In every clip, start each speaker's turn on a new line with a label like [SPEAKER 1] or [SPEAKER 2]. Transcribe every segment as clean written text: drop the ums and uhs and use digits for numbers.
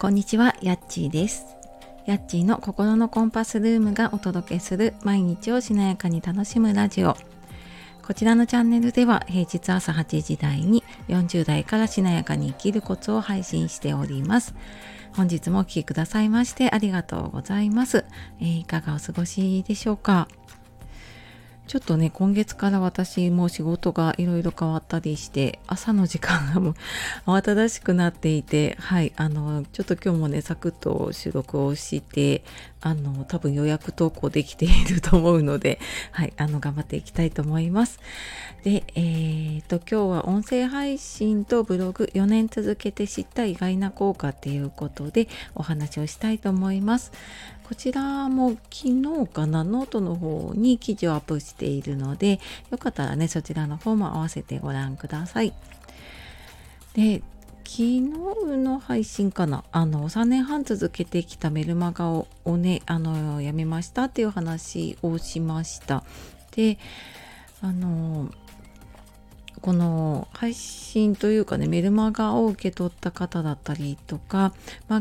[SPEAKER 1] こんにちは、やっちーです。やっちーの心のコンパスルームがお届けする毎日をしなやかに楽しむラジオ。こちらのチャンネルでは平日朝8時台に40代からしなやかに生きるコツを配信しております。本日もお聞きくださいましてありがとうございます。いかがお過ごしでしょうか。ちょっとね、今月から私も仕事がいろいろ変わったりして朝の時間がもう慌ただしくなっていて、ちょっと今日もねサクッと収録をして多分予約投稿できていると思うので、頑張っていきたいと思います。で、今日は音声配信とブログ4年続けて知った意外な効果っていうことでお話をしたいと思います。こちらも昨日かな、ノートの方に記事をアップしているので、よかったらねそちらの方も合わせてご覧ください。で、昨日の配信かな、3年半続けてきたメルマガをねやめましたっていう話をしました。で、この配信というかね、メルマガを受け取った方だったりとか、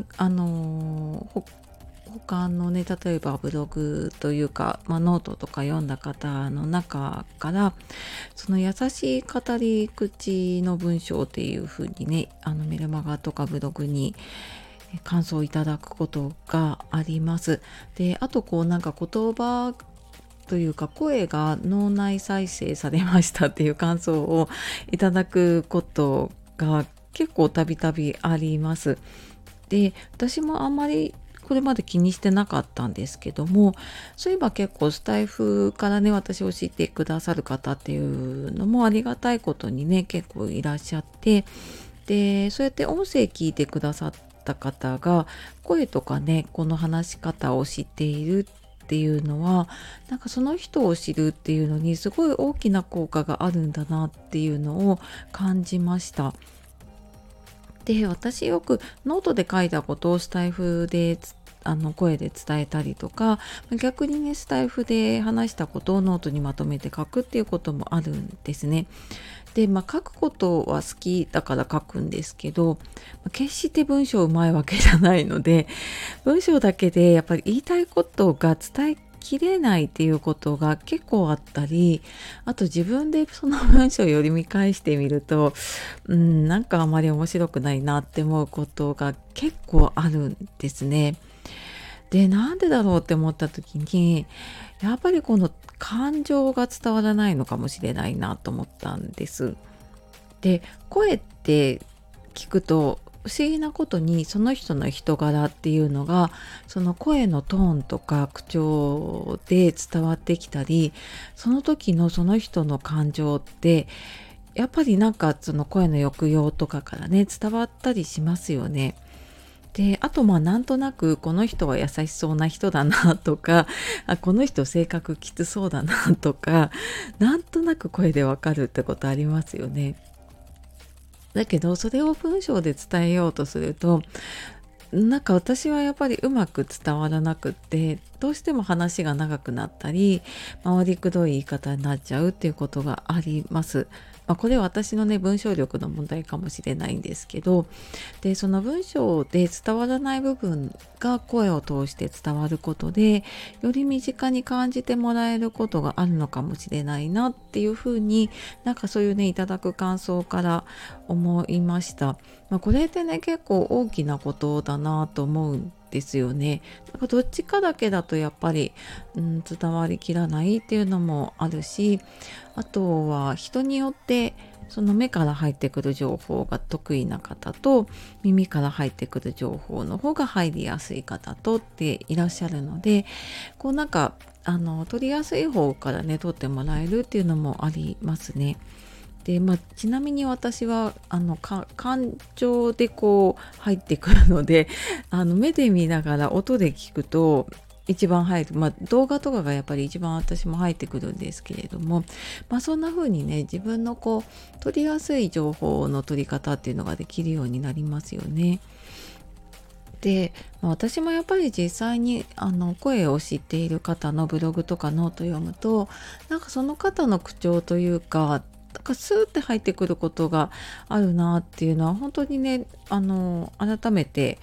[SPEAKER 1] 他のね、例えばブログというか、ノートとか読んだ方の中から、その優しい語り口の文章っていう風にね、メルマガとかブログに感想をいただくことがあります。で、あと言葉というか声が脳内再生されましたっていう感想をいただくことが結構たびたびあります。で、私もあんまりこれまで気にしてなかったんですけども、そういえば結構スタイフからね私を知ってくださる方っていうのもありがたいことにね結構いらっしゃって、でそうやって音声聞いてくださった方が声とかねこの話し方を知っているっていうのは、その人を知るっていうのにすごい大きな効果があるんだなっていうのを感じました。で、私よくノートで書いたことをスタイフで声で伝えたりとか、逆にねスタイフで話したことをノートにまとめて書くっていうこともあるんですね。で、書くことは好きだから書くんですけど、決して文章うまいわけじゃないので、文章だけでやっぱり言いたいことが伝えきれないっていうことが結構あったり、あと自分でその文章を読み返してみると、あまり面白くないなって思うことが結構あるんですね。で、なんでだろうって思った時に、やっぱりこの感情が伝わらないのかもしれないなと思ったんです。で、声って聞くと不思議なことにその人の人柄っていうのがその声のトーンとか口調で伝わってきたり、その時のその人の感情ってやっぱりその声の抑揚とかからね伝わったりしますよね。で、あとなんとなくこの人は優しそうな人だなとか、この人性格きつそうだなとか、なんとなく声でわかるってことありますよね。だけどそれを文章で伝えようとすると、私はやっぱりうまく伝わらなくって、どうしても話が長くなったり回りくどい言い方になっちゃうっていうことがあります。これは私のね文章力の問題かもしれないんですけど、でその文章で伝わらない部分が声を通して伝わることでより身近に感じてもらえることがあるのかもしれないなっていうふうに、そういうねいただく感想から思いました。これってね結構大きなことだなと思うんですよね。どっちかだけだとやっぱり、伝わりきらないっていうのもあるし、あとは人によってその目から入ってくる情報が得意な方と耳から入ってくる情報の方が入りやすい方とっていらっしゃるので、取りやすい方からね取ってもらえるっていうのもありますね。で、ちなみに私は感情で入ってくるので、目で見ながら音で聞くと一番入る、動画とかがやっぱり一番私も入ってくるんですけれども、そんな風にね自分の取りやすい情報の取り方っていうのができるようになりますよね。で、私もやっぱり実際に声を知っている方のブログとかノート読むと、その方の口調というかスーって入ってくることがあるなっていうのは本当にね改めて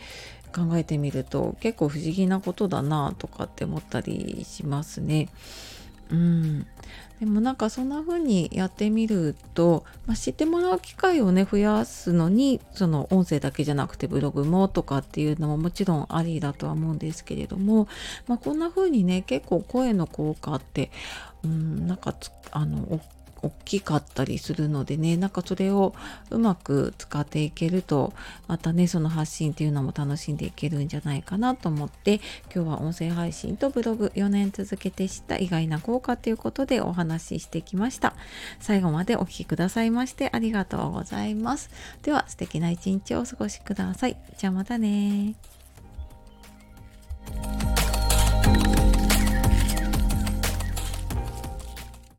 [SPEAKER 1] 考えてみると結構不思議なことだなとかって思ったりしますね。うん、でもなんかそんな風にやってみると、知ってもらう機会をね増やすのに、その音声だけじゃなくてブログもとかっていうのももちろんありだとは思うんですけれども、こんな風にね結構声の効果って、なんか大きかったりするのでね、なんかそれをうまく使っていけると、またねその発信っていうのも楽しんでいけるんじゃないかなと思って、今日は音声配信とブログ4年続けて知った意外な効果ということでお話ししてきました。最後までお聞きくださいましてありがとうございます。では素敵な一日をお過ごしください。じゃあまたね。